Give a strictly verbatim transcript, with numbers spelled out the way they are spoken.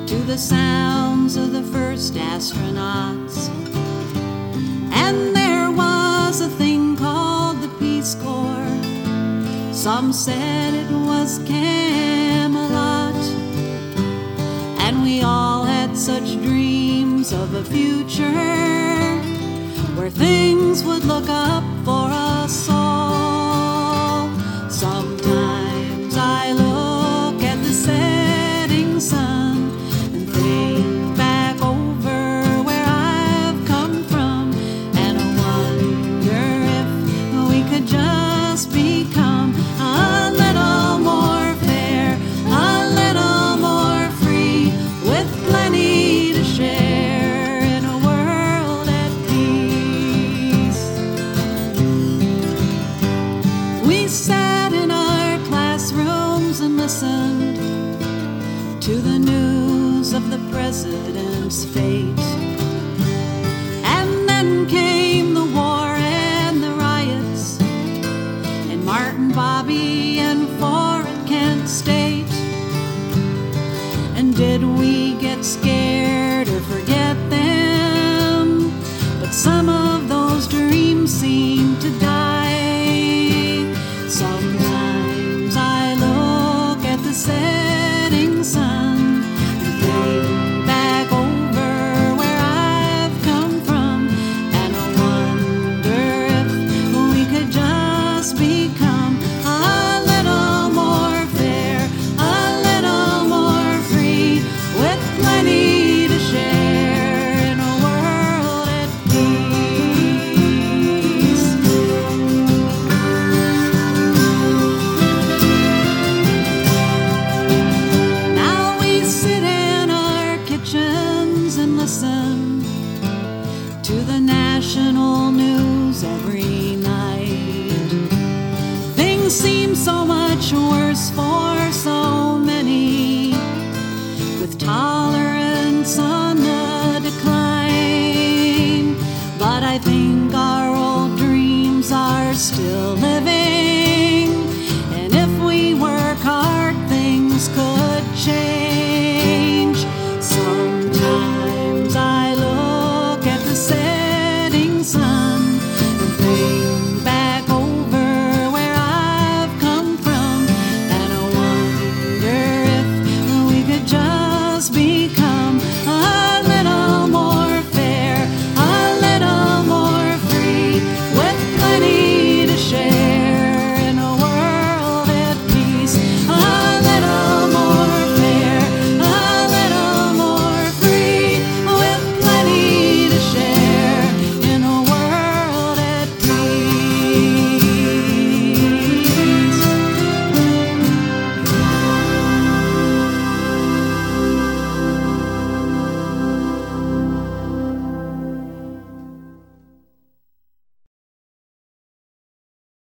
to the sounds of the first astronauts. And there was a thing called the Peace Corps. Some said it was Camelot. And we all had such dreams of a future where things would look up for us all. Sometimes I look at the setting sun and think back over where I've come from, and I wonder if we could just become a little more fair, a little more free, with plenty to share in a world at peace. We sat in our classrooms and listened to the news of the president's fate. And then came the war and the riots in Martin, Bobby, and Fort Kent State. And did we get scared or forget them? But some of those dreams seem to die. Sometimes I look at the setting sun and think back over where I've come from, and I wonder if we could just become a little more fair, a little more free, with plenty to share in a world at peace. Now we sit in our kitchens and listen to the national news every night. Things seem so much worse for so many, with tolerance on the decline. But I think our old dreams are still living, and if we work hard, things could change.